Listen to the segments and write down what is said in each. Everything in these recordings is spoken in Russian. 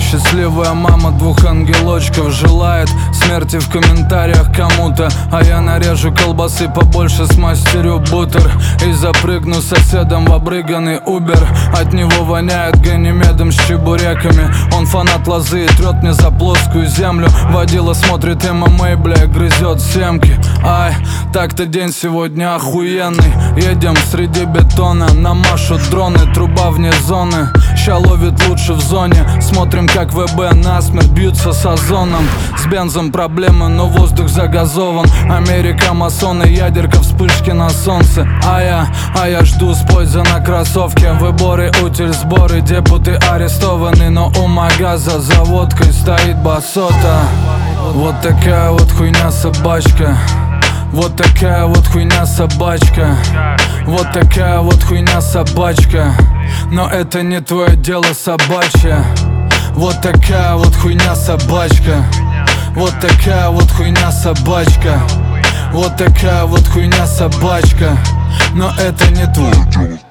Счастливая мама двух ангелочков желает смерти в комментариях кому-то. А я нарежу колбасы побольше, смастерю бутер и запрыгну соседом в обрыганный Убер. От него воняет Ганимедом с чебуреками. Он фанат лозы и трет мне за плоскую землю. Водила смотрит ММА, бля, грызет семки. Ай, так-то день сегодня охуенный. Едем среди бетона, намашут дроны, труба вне зоны. Ща ловит лучше в зоне. Смотрим, как ВБ насмерть бьются с озоном. С бензом проблемы, но воздух загазован. Америка, масоны, ядерка, вспышки на солнце. А я жду с пользы на кроссовке. Выборы, утиль, сборы, депуты арестованы. Но у магаза за водкой стоит басота. Вот такая вот хуйня собачка. Вот такая вот хуйня собачка. Вот такая вот хуйня собачка. Но это не твое дело собачье. Вот такая вот хуйня собачка. Вот такая вот хуйня собачка. Вот такая вот хуйня собачка. Но это не твое дело.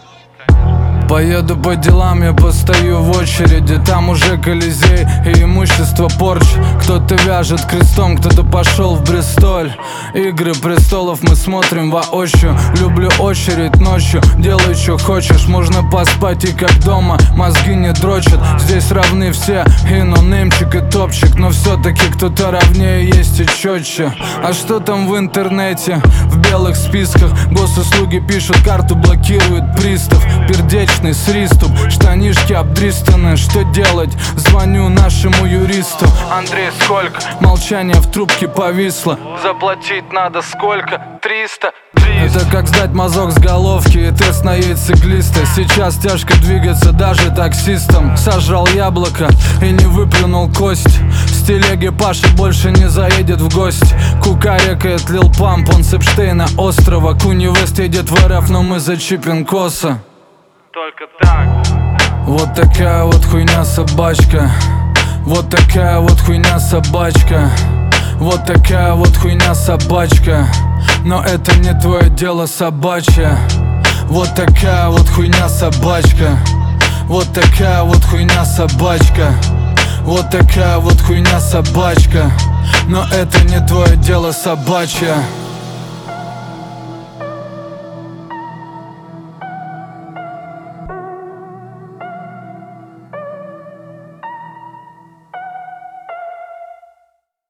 Поеду по делам, я постою в очереди. Там уже Колизей и имущество Порч. Кто-то вяжет крестом, кто-то пошел в Бристоль. Игры престолов мы смотрим воочию. Люблю очередь ночью, делай что хочешь. Можно поспать и как дома, мозги не дрочат. Здесь равны все, и нонеймчик, и топчик. Но все-таки кто-то равнее есть и четче. А что там в интернете? В белых списках госуслуги пишут, карту блокирует пристав. Пердечный сриступ, штанишки обдристаны. Что делать? Звоню нашему юристу. Андрей, сколько? Молчание в трубке повисло. Заплатить надо сколько? 300. Это как сдать мазок с головки и тест на яйцеглиста. Сейчас тяжко двигаться даже таксистам. Сожрал яблоко и не выплюнул кость. С телеги Паша больше не заедет в гости. Кукарекает Лил Памп, он с Эпштейна острова. Куни Вест едет в РФ, но мы зачипим косо. Только так. Вот такая вот хуйня собачка. Вот такая вот хуйня собачка. Вот такая вот хуйня собачка. Но это не твое дело собачье. Вот такая вот хуйня собачка. Вот такая вот хуйня собачка. Вот такая вот хуйня собачка. Но это не твое дело собачье.